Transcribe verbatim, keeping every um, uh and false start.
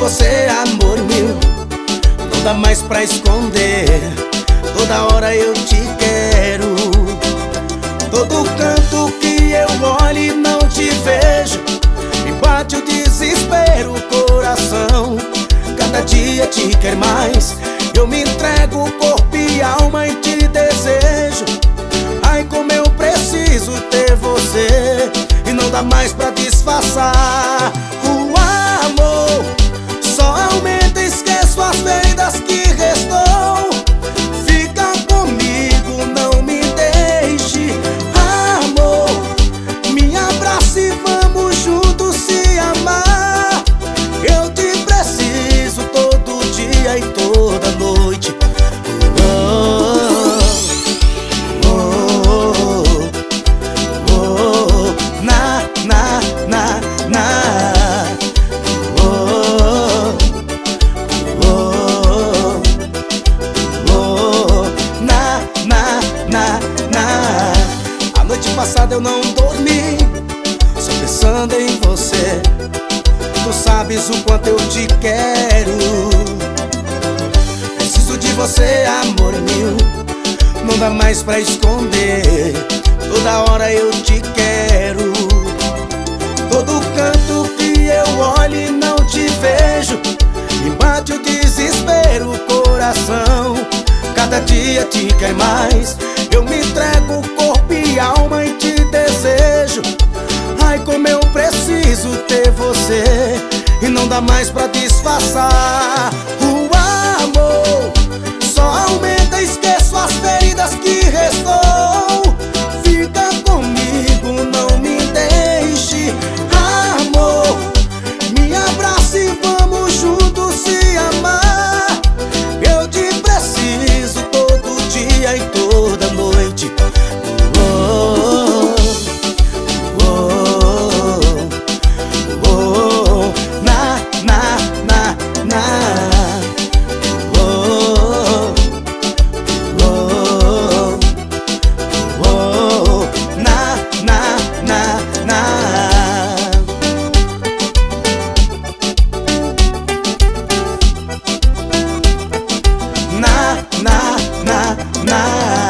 você, amor meu, não dá mais pra esconder. Toda hora eu te quero. Todo canto que eu olho e não te vejo, me bate o desespero, coração. Cada dia te quer mais. Eu me entrego, corpo e alma, e te desejo. Ai, como eu preciso ter você, e não dá mais pra disfarçar. O amor só aumenta, esqueço as feridas que restou. Fica comigo, não me deixe, amor. Me abrace e vamos juntos se amar. Eu te preciso todo dia e toda noite. Oh, oh, oh, oh, na, na, na, na. Oh, oh, oh, na, na, na, na. A noite passada eu não dormi, só pensando em você. Tu sabes o quanto eu te quero. Preciso de você, amor meu, não dá mais pra esconder. Toda hora eu te quero. Todo canto que eu olho e não te vejo, me bate o desespero, coração. Cada dia te quer mais. Eu me entrego, corpo e alma, e te desejo. Ai, como eu preciso ter você, e não dá mais pra disfarçar. O amor só aumenta, esqueço as feridas que restou. Fica comigo, não me deixe, amor. Me abrace e vamos juntos se amar. Eu te preciso todo dia e toda noite. Oh, oh, oh, oh, na, na, na, na. Oh, oh, oh, na, na, na, na. Na, na, na, na.